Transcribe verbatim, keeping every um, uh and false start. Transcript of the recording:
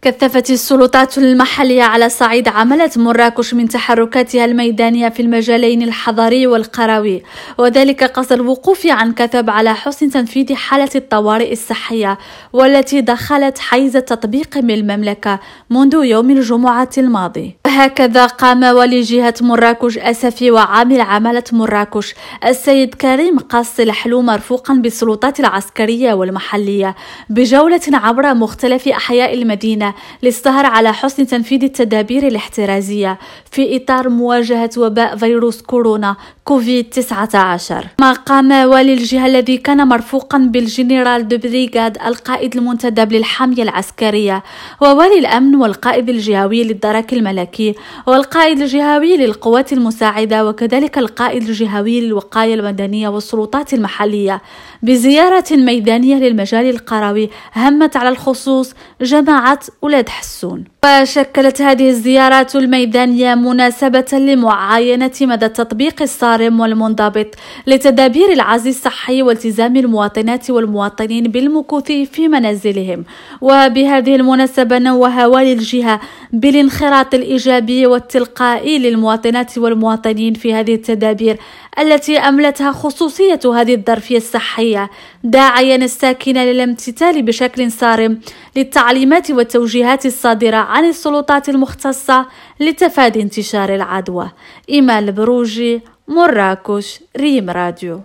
كثفت السلطات المحلية على صعيد عملة مراكش من تحركاتها الميدانية في المجالين الحضري والقروي، وذلك قصد الوقوف عن كثب على حسن تنفيذ حالة الطوارئ الصحية والتي دخلت حيز تطبيق من المملكة منذ يوم الجمعة الماضي. هكذا قام ولي جهة مراكش أسفي وعامل عملة مراكش السيد كريم قاص الحلو مرفوقا بالسلطات العسكرية والمحلية بجولة عبر مختلف أحياء المدينة للسهر على حسن تنفيذ التدابير الاحترازية في إطار مواجهة وباء فيروس كورونا كوفيد تسعة عشر. ما قام والي الجهة الذي كان مرفوقا بالجنرال دو بريغاد القائد المنتدب للحامية العسكرية ووالي الأمن والقائد الجهوي للدرك الملكي والقائد الجهوي للقوات المساعدة وكذلك القائد الجهوي للوقاية المدنية والسلطات المحلية بزيارة ميدانية للمجال القروي همت على الخصوص جماعة ولاد حسون. وشكلت هذه الزيارات الميدانية مناسبة لمعاينة مدى التطبيق الصارم والمنضبط لتدابير العزل الصحي والتزام المواطنات والمواطنين بالمكوث في منازلهم. وبهذه المناسبة نوه والي الجهة بالانخراط الإيجابي والتلقائي للمواطنات والمواطنين في هذه التدابير التي أملتها خصوصية هذه الظرفية الصحية، داعيا الساكنة للامتثال بشكل صارم للتعليمات والتوجيهات الصادرة عن السلطات المختصة لتفادي انتشار العدوى. إيمان البروجي، مراكش، ريم راديو.